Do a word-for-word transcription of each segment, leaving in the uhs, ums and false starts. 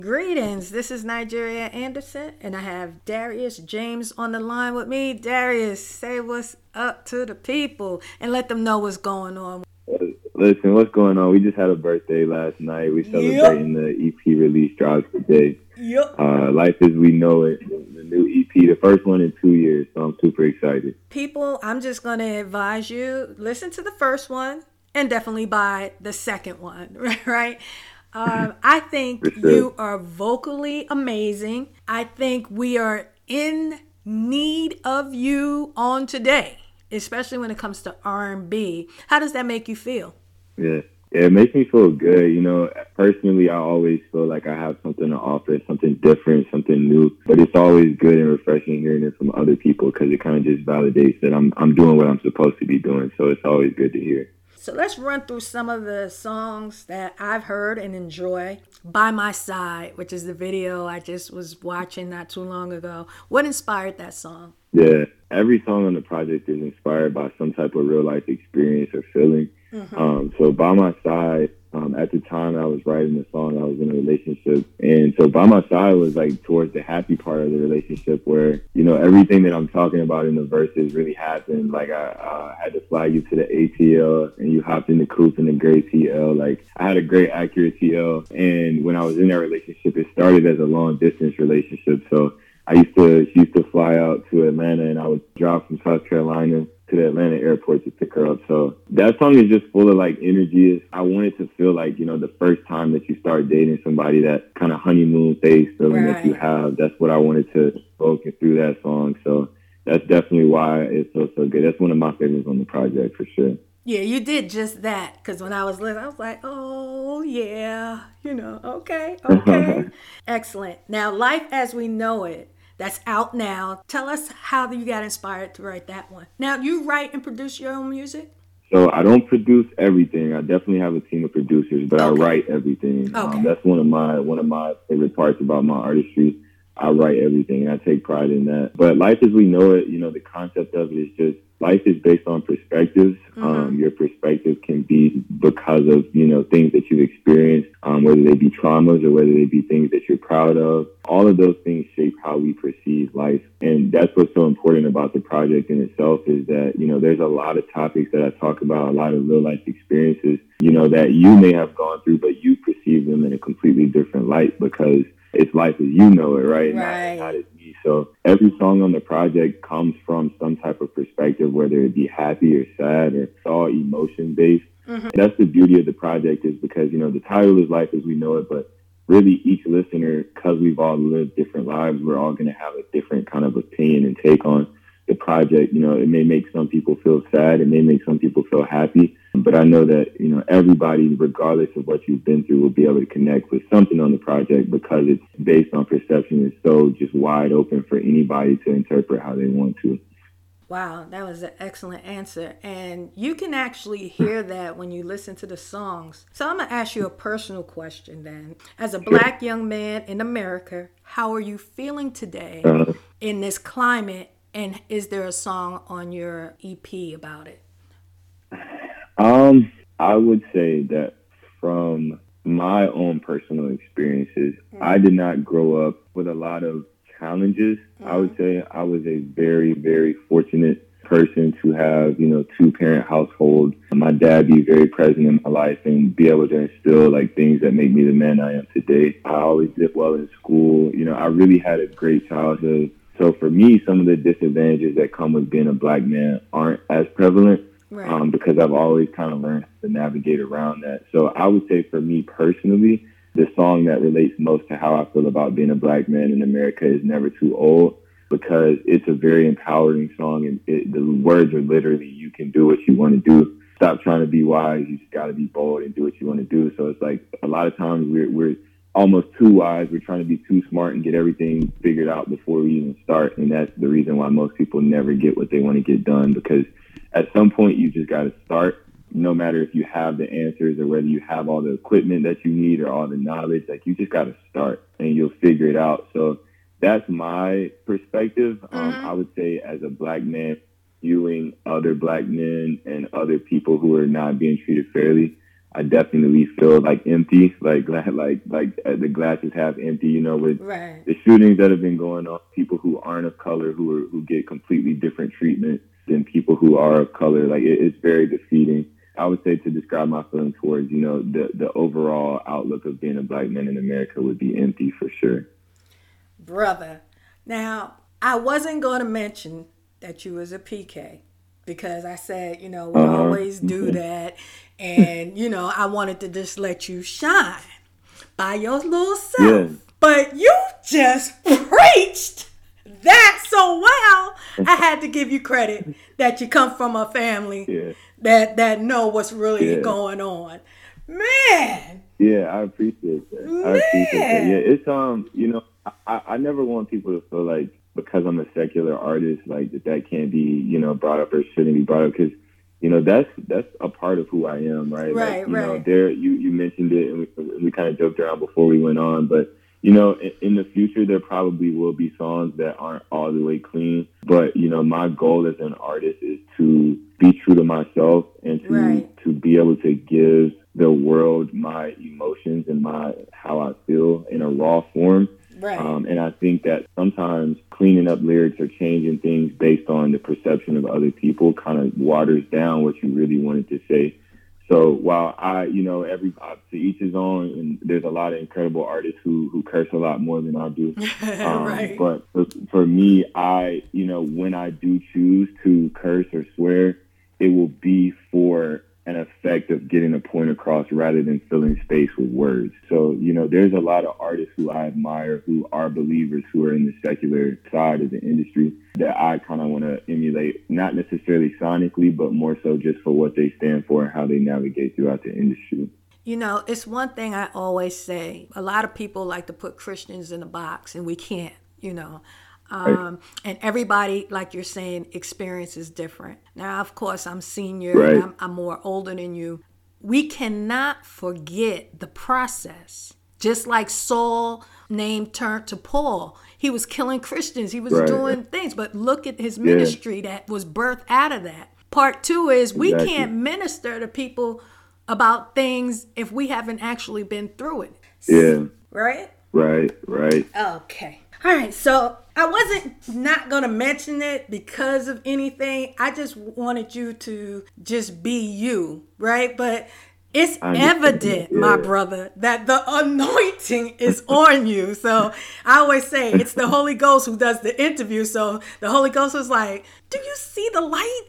Greetings, this is Nigeria Anderson, and I have Darius James on the line with me. Darius, say what's up to the people and let them know what's going on. Listen, what's going on? We just had a birthday last night. We're celebrating yep. the E P release drops today. Yep. Uh, Life as We Know It, the new E P, the first one in two years, so I'm super excited. People, I'm just going to advise you, listen to the first one and definitely buy the second one, right? Um, I think sure. you are vocally amazing. I think we are in need of you on today, especially when it comes to R and B. How does that make you feel? Yeah. yeah, it makes me feel good. You know, personally, I always feel like I have something to offer, something different, something new. But it's always good and refreshing hearing it from other people because it kind of just validates that I'm I'm doing what I'm supposed to be doing. So it's always good to hear. So let's run through some of the songs that I've heard and enjoy. By My Side, which is the video I just was watching not too long ago. What inspired that song? Yeah, every song on the project is inspired by some type of real life experience or feeling. Mm-hmm. Um, so By My Side, um, at the time I was writing the song, I was in a relationship. And so By My Side was like towards the happy part of the relationship where, you know, everything that I'm talking about in the verses really happened. Like I uh, had to fly you to the A T L and you hopped in the coupe in the gray T L. Like I had a great accurate T L. And when I was in that relationship, it started as a long distance relationship. So I used to, she used to fly out to Atlanta and I would drive from South Carolina to the Atlanta airport to pick her up. So that song is just full of like energy. I wanted to feel like, you know, the first time that you start dating somebody, that kind of honeymoon phase feeling right. that you have. That's what I wanted to focus through that song. So that's definitely why it's so, so good. That's one of my favorites on the project for sure. Yeah, you did just that. Because when I was listening, I was like, oh, yeah, you know, okay, okay. Excellent. Now, Life as We Know It, that's out now. Tell us how you got inspired to write that one. Now, you write and produce your own music? So I don't produce everything. I definitely have a team of producers, but okay. I write everything. Okay. Um, that's one of my one of my favorite parts about my artistry. I write everything, and I take pride in that. But Life as We Know It, you know, the concept of it is just life is based on perspectives. Mm-hmm. Um, your perspective can be because of, you know, things that you've experienced, um, whether they be traumas or whether they be things that you're proud of. All of those things shape how we perceive life. And that's what's so important about the project in itself is that, you know, there's a lot of topics that I talk about, a lot of real life experiences, you know, that you may have gone through, but you perceive them in a completely different light because it's life as you know it, right? Right. Not, not as me. So every song on the project comes from some type of perspective, whether it be happy or sad or it's all emotion based. Mm-hmm. That's the beauty of the project is because, you know, the title is Life as We Know It, but really each listener, because we've all lived different lives, we're all going to have a different kind of opinion and take on the project. You know, it may make some people feel sad. It may make some people feel happy. But I know that, you know, everybody, regardless of what you've been through, will be able to connect with something on the project because it's based on perception. It's so just wide open for anybody to interpret how they want to. Wow, that was an excellent answer. And you can actually hear that when you listen to the songs. So I'm going to ask you a personal question then. As a Black young man in America, how are you feeling today uh, in this climate? And is there a song on your E P about it? Um, I would say that from my own personal experiences, mm-hmm. I did not grow up with a lot of challenges. Mm-hmm. I would say I was a very, very fortunate person to have, you know, two-parent household. My dad be very present in my life and be able to instill like things that make me the man I am today. I always did well in school. You know, I really had a great childhood. So for me, some of the disadvantages that come with being a Black man aren't as prevalent. Right. Um, because I've always kind of learned to navigate around that. So I would say for me personally, the song that relates most to how I feel about being a Black man in America is Never Too Old, because it's a very empowering song and it, the words are literally, you can do what you want to do. Stop trying to be wise. You just got to be bold and do what you want to do. So it's like a lot of times we're, we're almost too wise. We're trying to be too smart and get everything figured out before we even start. And that's the reason why most people never get what they want to get done, because at some point, you just got to start, no matter if you have the answers or whether you have all the equipment that you need or all the knowledge. Like, you just got to start and you'll figure it out. So that's my perspective. Mm-hmm. Um, I would say as a Black man, viewing other Black men and other people who are not being treated fairly, I definitely feel like empty, like like like uh, the glass is half empty. You know, with Right. the shootings that have been going on, people who aren't of color who are who get completely different treatment than people who are of color. Like it, it's very defeating. I would say to describe my feelings towards, you know, the the overall outlook of being a black man in America would be empty for sure. Brother, now I wasn't going to mention that you was a P K because I said, you know, we Uh-huh. always do that. And, you know, I wanted to just let you shine by your little self. Yeah. But you just preached that so well. I had to give you credit that you come from a family Yeah. that, that know what's really Yeah. going on. Man. Yeah, I appreciate that. I appreciate that. Yeah, it's um, you know, I, I never want people to feel like because I'm a secular artist, like that that can't be, you know, brought up or shouldn't be brought up because, you know, that's that's a part of who I am, right? Right, like, you right. know, there you you mentioned it, and we we kind of joked around before we went on, but you know, in, in the future there probably will be songs that aren't all the way clean, but you know, my goal as an artist is to be true to myself and to Right. to be able to give the world my emotions and my how I feel in a raw form. Right. Um, and I think that sometimes cleaning up lyrics or changing things based on the perception of other people kind of waters down what you really wanted to say. So while I, you know, every to each his own, and there's a lot of incredible artists who who curse a lot more than I do. Um, Right. But for, for me, I, you know, when I do choose to curse or swear, it will be for an effect of getting a point across rather than filling space with words. So, you know, there's a lot of artists who I admire who are believers who are in the secular side of the industry that I kind of want to emulate, not necessarily sonically, but more so just for what they stand for and how they navigate throughout the industry. You know, it's one thing I always say. A lot of people like to put Christians in a box, and we can't, you know. Um, and everybody, like you're saying, experience is different. Now, of course, I'm senior Right. and I'm, I'm more older than you. We cannot forget the process. Just like Saul name turned to Paul. He was killing Christians. He was Right. doing things. But look at his ministry that was birthed out of that. Part two is we Exactly. can't minister to people about things if we haven't actually been through it. Yeah, Right? right, right. Okay. All right. So I wasn't not going to mention it because of anything. I just wanted you to just be you, right? But it's I understand. evident, my Yeah. brother, that the anointing is on you. So I always say it's the Holy Ghost who does the interview. So the Holy Ghost was like, do you see the light?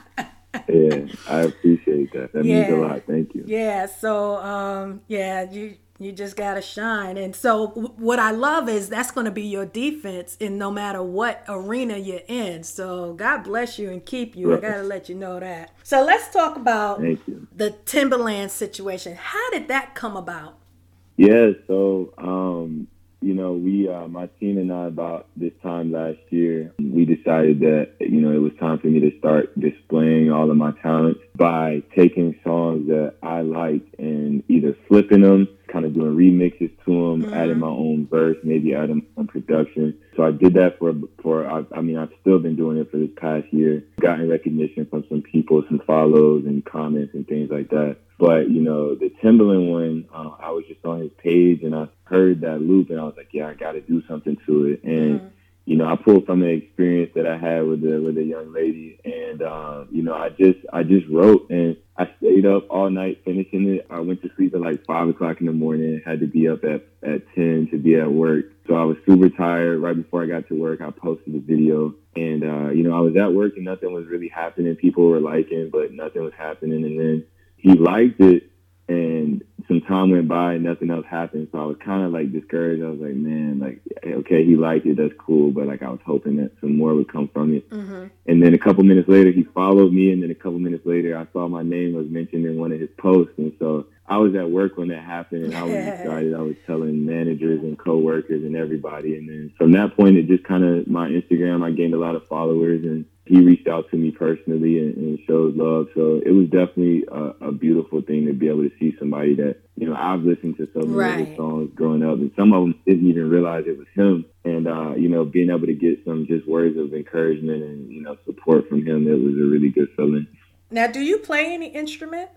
Yeah, I appreciate that. That means a Yeah. lot. Thank you. Yeah, so um, yeah, you you just gotta shine, and so w- what I love is that's going to be your defense in no matter what arena you're in. So God bless you and keep you. I Right. gotta let you know that. So let's talk about Thank you. the Timberland situation. How did that come about? Yeah, so um, you know, we uh, my team and I about this time last year, we decided that you know it was time for me to start displaying all of my talents by taking songs that I liked and either flipping them, kind of doing remixes to them, Mhm. adding my own verse, maybe adding some production. So I did that for for I, I mean I've still been doing it for this past year. Gotten recognition from some people, some follows and comments and things like that. But, you know, the Timberland one, uh, I was just on his page and I heard that loop and I was like, yeah, I got to do something to it. And, Mhm. you know, I pulled from an experience that I had with a, with a young lady. And, uh, you know, I just I just wrote and I stayed up all night finishing it. I went to sleep at like five o'clock in the morning, had to be up at, at ten to be at work. So I was super tired. Right before I got to work, I posted the video. And, uh, you know, I was at work and nothing was really happening. People were liking, but nothing was happening. And then he liked it, and some time went by and nothing else happened. So I was kind of like discouraged. I was like, man, like, okay, he liked it. That's cool. But like, I was hoping that some more would come from it. Mhm. And then a couple minutes later, he followed me. And then a couple minutes later, I saw my name was mentioned in one of his posts. And so I was at work when that happened and I was excited. I was telling managers and coworkers and everybody. And then from that point, it just kind of, my Instagram, I gained a lot of followers and he reached out to me personally and, and showed love. So it was definitely a, a beautiful thing to be able to see somebody that, you know, I've listened to so many of Right. his songs growing up, and some of them didn't even realize it was him. And, uh, you know, being able to get some just words of encouragement and, you know, support from him, it was a really good feeling. Now, do you play any instruments?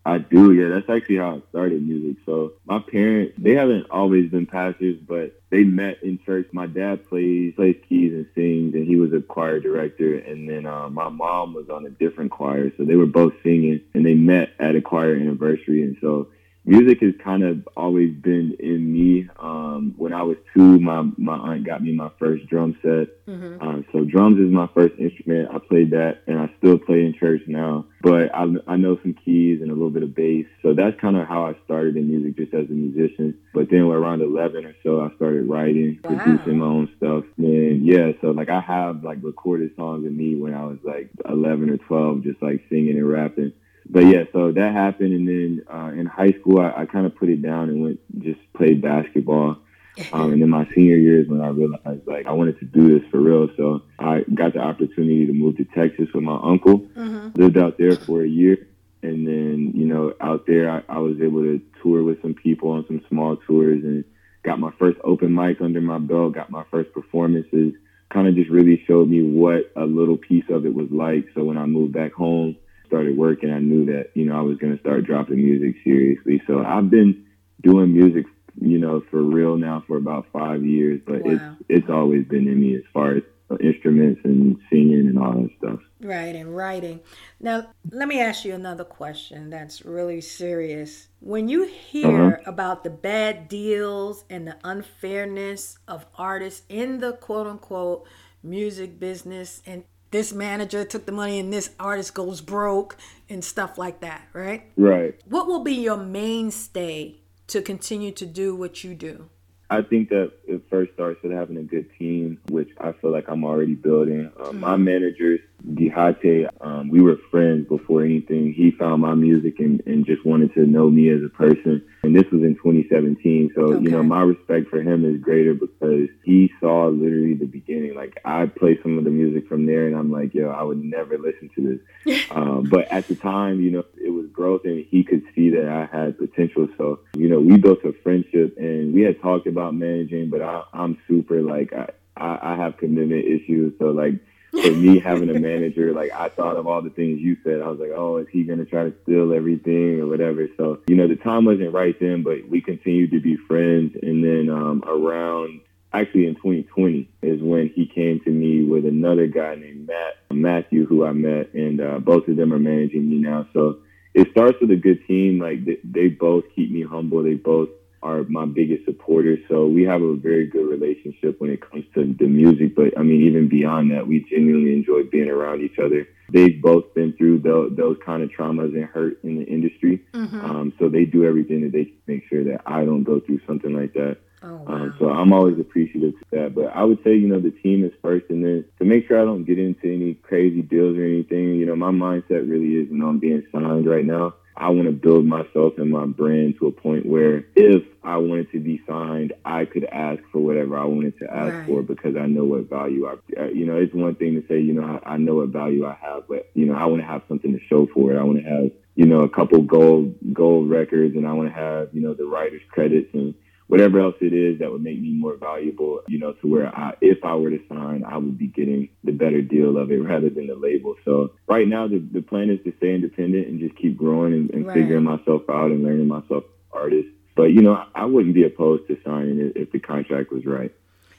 I do, yeah. That's actually how I started music. So my parents, they haven't always been pastors, but they met in church. My dad plays plays keys and sings, and he was a choir director. And then uh, my mom was on a different choir, so they were both singing, and they met at a choir anniversary. And so music has kind of always been in me. Um, when I was two, my, my aunt got me my first drum set. Mm-hmm. Um, so drums is my first instrument. I played that, and I still play in church now. But I, I know some keys and a little bit of bass. So that's kind of how I started in music, just as a musician. But then around eleven or so, I started writing, wow. producing my own stuff. And yeah, so like I have like recorded songs of me when I was like eleven or twelve, just like singing and rapping. But yeah, so that happened, and then uh, in high school, I, I kind of put it down and went just played basketball. Um, and then my senior year is when I realized like I wanted to do this for real. So I got the opportunity to move to Texas with my uncle. Mm-hmm. Lived out there for a year, and then you know out there I, I was able to tour with some people on some small tours, and got my first open mic under my belt. Got my first performances. Kind of just really showed me what a little piece of it was like. So when I moved back home, started working, I knew that, you know, I was going to start dropping music seriously. So I've been doing music, you know, for real now for about five years, but wow. it's it's always been in me as far as instruments and singing and all that stuff. Right, and writing. Now, let me ask you another question that's really serious. When you hear uh-huh. about the bad deals and the unfairness of artists in the quote-unquote music business, and this manager took the money and this artist goes broke and stuff like that, right? Right. What will be your mainstay to continue to do what you do? I think that it first starts with having a good team, which I feel like I'm already building. Um, mm-hmm. My managers, Dihate, um, we were friends before anything. He found my music and, and just wanted to know me as a person. And this was in twenty seventeen. So, okay. you know, my respect for him is greater because he saw literally the beginning. Like, I play some of the music from there, and I'm like, yo, I would never listen to this. um, but at the time, you know, it was growth, and he could see that I had potential. So, you know, we built a friendship, and we had talked about managing, but I, I'm super, like, I, I, I have commitment issues. So, like, for me having a manager, like, I thought of all the things you said. I was like, oh, is he going to try to steal everything or whatever? So, you know, the time wasn't right then, but we continued to be friends. And then um, around, actually in twenty twenty is when he came to me with another guy named Matt, Matthew, who I met. And uh, both of them are managing me now. So it starts with a good team. Like, they, they both keep me humble. They both are my biggest supporters. So we have a very good relationship when it comes to the music. But I mean, even beyond that, we genuinely enjoy being around each other. They've both been through those, those kind of traumas and hurt in the industry. Mm-hmm. Um, so they do everything that they can make sure that I don't go through something like that. Oh, wow. um, so I'm always appreciative of that. But I would say, you know, the team is first. And then to make sure I don't get into any crazy deals or anything, you know, my mindset really is, you know, I'm being signed right now. I want to build myself and my brand to a point where if I wanted to be signed, I could ask for whatever I wanted to ask right. for because I know what value I, you know, it's one thing to say, you know, I, I know what value I have, but, you know, I want to have something to show for it. I want to have, you know, a couple gold, gold records, and I want to have, you know, the writer's credits and whatever else it is that would make me more valuable, you know, to where I, if I were to sign, I would be getting the better deal of it rather than the label. So right now, the, the plan is to stay independent and just keep growing and, and right. figuring myself out and learning myself as an artist. But, you know, I wouldn't be opposed to signing it if the contract was right.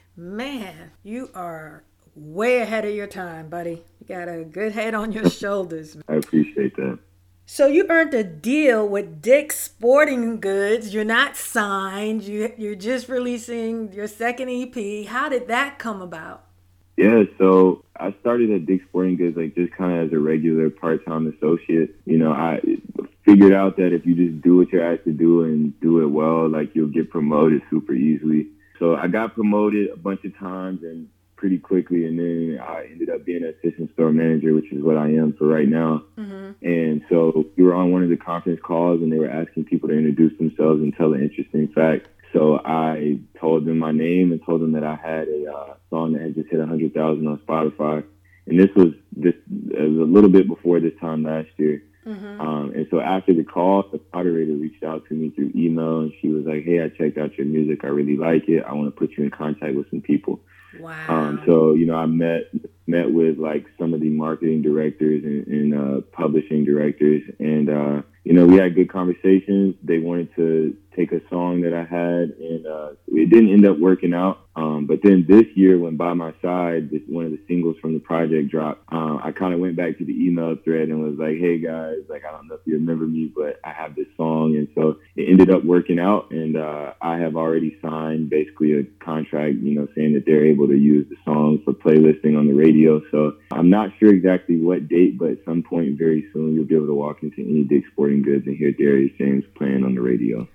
Man, you are way ahead of your time, buddy. You got a good head on your shoulders. I appreciate that. So you earned a deal with Dick's Sporting Goods. You're not signed. You, you're just releasing your second E P. How did that come about? Yeah, so I started at Dick's Sporting Goods like just kind of as a regular part-time associate. You know, I figured out that if you just do what you're asked to do and do it well, like you'll get promoted super easily. So I got promoted a bunch of times and pretty quickly, and then I ended up being an assistant store manager, which is what I am for right now. Mm-hmm. And so we were on one of the conference calls, and they were asking people to introduce themselves and tell an interesting fact. So I told them my name and told them that I had a uh, song that had just hit one hundred thousand on Spotify. And this was this it was a little bit before this time last year. Mm-hmm. Um, and so after the call, the moderator reached out to me through email, and she was like, hey, I checked out your music. I really like it. I want to put you in contact with some people. Wow. Um, so, you know, I met met with like some of the marketing directors and, and uh, publishing directors, and uh, you know, we had good conversations. They wanted to take a song that I had, and uh, it didn't end up working out. Um, but then this year, when By My Side, this, one of the singles from the project dropped, uh, I kind of went back to the email thread and was like, hey guys, like, I don't know if you remember me, but I have this song. And so it ended up working out, and uh, I have already signed basically a contract, you know, saying that they're able to use the song for playlisting on the radio. So I'm not sure exactly what date, but at some point very soon, you'll be able to walk into any Dick's Sporting Goods and hear Darius James playing on the radio.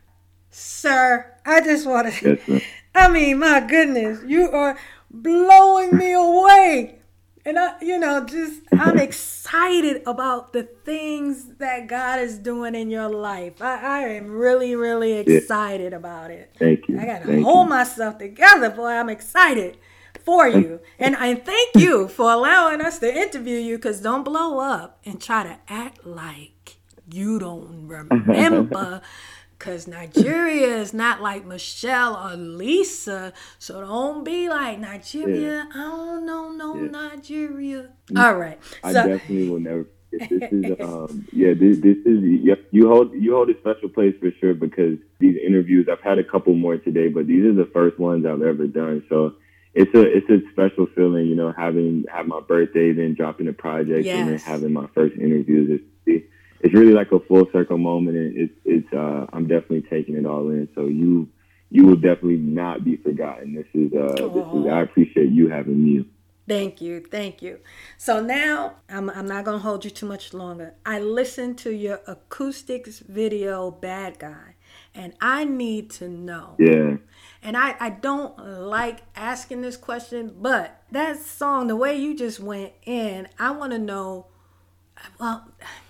Sir, I just want to, yes, ma'am. I mean, my goodness, you are blowing me away. And, I, you know, just, I'm excited about the things that God is doing in your life. I, I am really, really excited yeah. about it. Thank you. I got to thank hold you. myself together, boy. I'm excited for you. And I thank you for allowing us to interview you, because don't blow up and try to act like you don't remember. Because Nigeria is not like Michelle or Lisa. So don't be like, Nigeria, yeah. I don't know no yeah. Nigeria. All right. I so, definitely will never forget. This is, um, yeah, this, this is, you hold, you hold a special place for sure, because these interviews, I've had a couple more today, but these are the first ones I've ever done. So it's a, it's a special feeling, you know, having, have my birthday, then dropping a project, yes. and then having my first interviews. It's, It's really like a full circle moment, and it's it's. Uh, I'm definitely taking it all in. So you you will definitely not be forgotten. This is uh, this is. I appreciate you having me. Thank you, thank you. So now I'm I'm not gonna hold you too much longer. I listened to your acoustics video, Bad Guy, and I need to know. Yeah. And I I don't like asking this question, but that song, the way you just went in, I want to know. Well.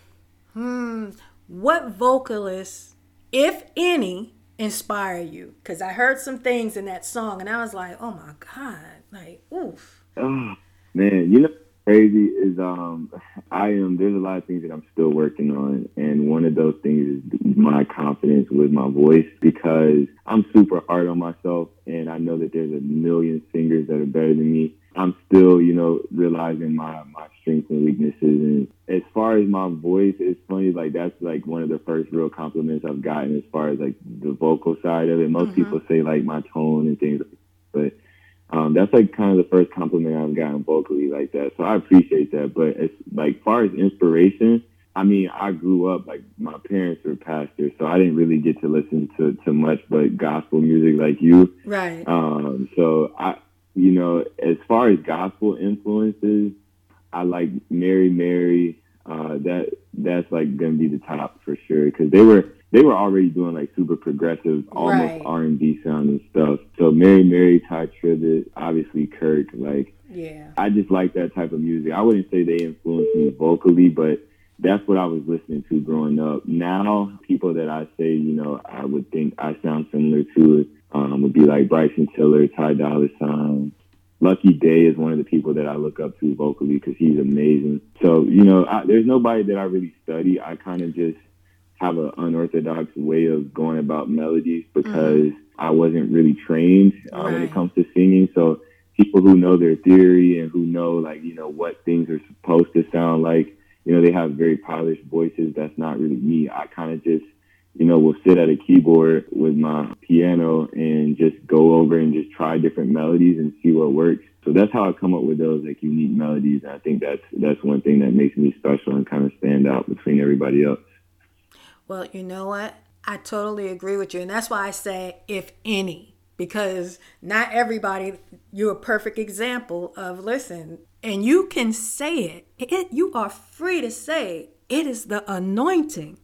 Hmm. What vocalists, if any, inspire you? Because I heard some things in that song, and I was like, "Oh my God!" Like, oof. Oh man, you know, what's crazy is um, I am. There's a lot of things that I'm still working on, and one of those things is my confidence with my voice, because I'm super hard on myself, and I know that there's a million singers that are better than me. I'm still, you know, realizing my, my strengths and weaknesses. And as far as my voice, it's funny, like, that's, like, one of the first real compliments I've gotten as far as, like, the vocal side of it. Most mm-hmm. people say, like, my tone and things like that. But um, that's, like, kind of the first compliment I've gotten vocally like that. So I appreciate that. But as, like, far as inspiration, I mean, I grew up, like, my parents were pastors, so I didn't really get to listen to, to much but gospel music like you. Right. Um, so I... You know, as far as gospel influences, I like Mary Mary. Uh, that that's like gonna be the top for sure, because they were they were already doing like super progressive, almost right. R and B sounding stuff. So Mary Mary, Ty Tribbett, obviously Kirk. Like, yeah, I just like that type of music. I wouldn't say they influenced me vocally, but that's what I was listening to growing up. Now, people that I say, you know, I would think I sound similar to um, would be like Bryson Tiller, Ty Dolla $ign. Lucky Day is one of the people that I look up to vocally, because he's amazing. So, you know, I, there's nobody that I really study. I kind of just have an unorthodox way of going about melodies, because mm-hmm. I wasn't really trained uh, right. when it comes to singing. So people who know their theory and who know, like, you know, what things are supposed to sound like, you know, they have very polished voices. That's not really me. I kind of just, you know, will sit at a keyboard with my piano and just go over and just try different melodies and see what works. So that's how I come up with those, like, unique melodies. And I think that's that's one thing that makes me special and kind of stand out between everybody else. Well, you know what? I totally agree with you. And that's why I say, if any, because not everybody, you're a perfect example of, listen, and you can say it. it you are free to say it is the anointing.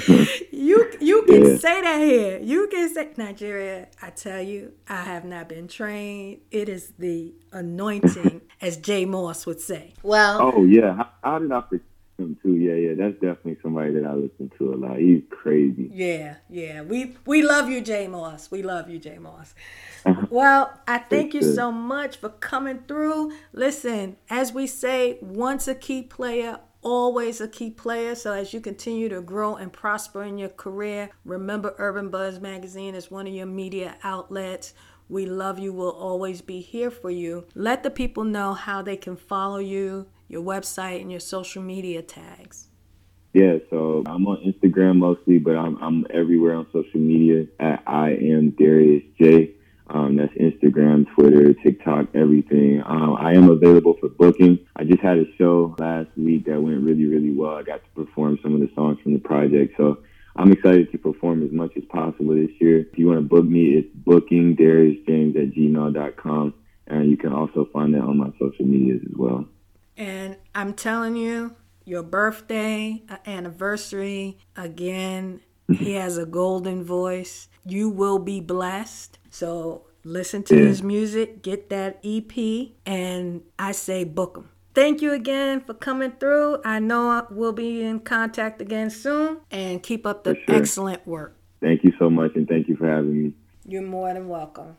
you you can yeah. say that here. You can say, Nigeria, I tell you, I have not been trained. It is the anointing, as Jay Moss would say. Well, oh yeah, how, how did I forget him too? Yeah, yeah, that's definitely somebody that I listen to a lot. He's crazy. Yeah, yeah. We we love you, Jay Moss. We love you, Jay Moss. Well, I thank you so much for coming through. Listen, as we say, once a key player, always a key player. So as you continue to grow and prosper in your career, remember Urban Buzz Magazine is one of your media outlets. We love you. We'll always be here for you. Let the people know how they can follow you, your website, and your social media tags. Yeah, so I'm on Instagram mostly, but I'm I'm everywhere on social media at I am Darius J. Um, that's Instagram, Twitter, TikTok, everything. Um, I am available for booking. I just had a show last week that went really, really well. I got to perform some of the songs from the project, so I'm excited to perform as much as possible this year. If you want to book me, it's booking darius james at gmail dot com, and you can also find that on my social medias as well. And I'm telling you, your birthday, uh, anniversary, again, he has a golden voice. You will be blessed. So listen to yeah. his music, get that E P, and I say book him. Thank you again for coming through. I know we'll be in contact again soon, and keep up the sure. excellent work. Thank you so much, and thank you for having me. You're more than welcome.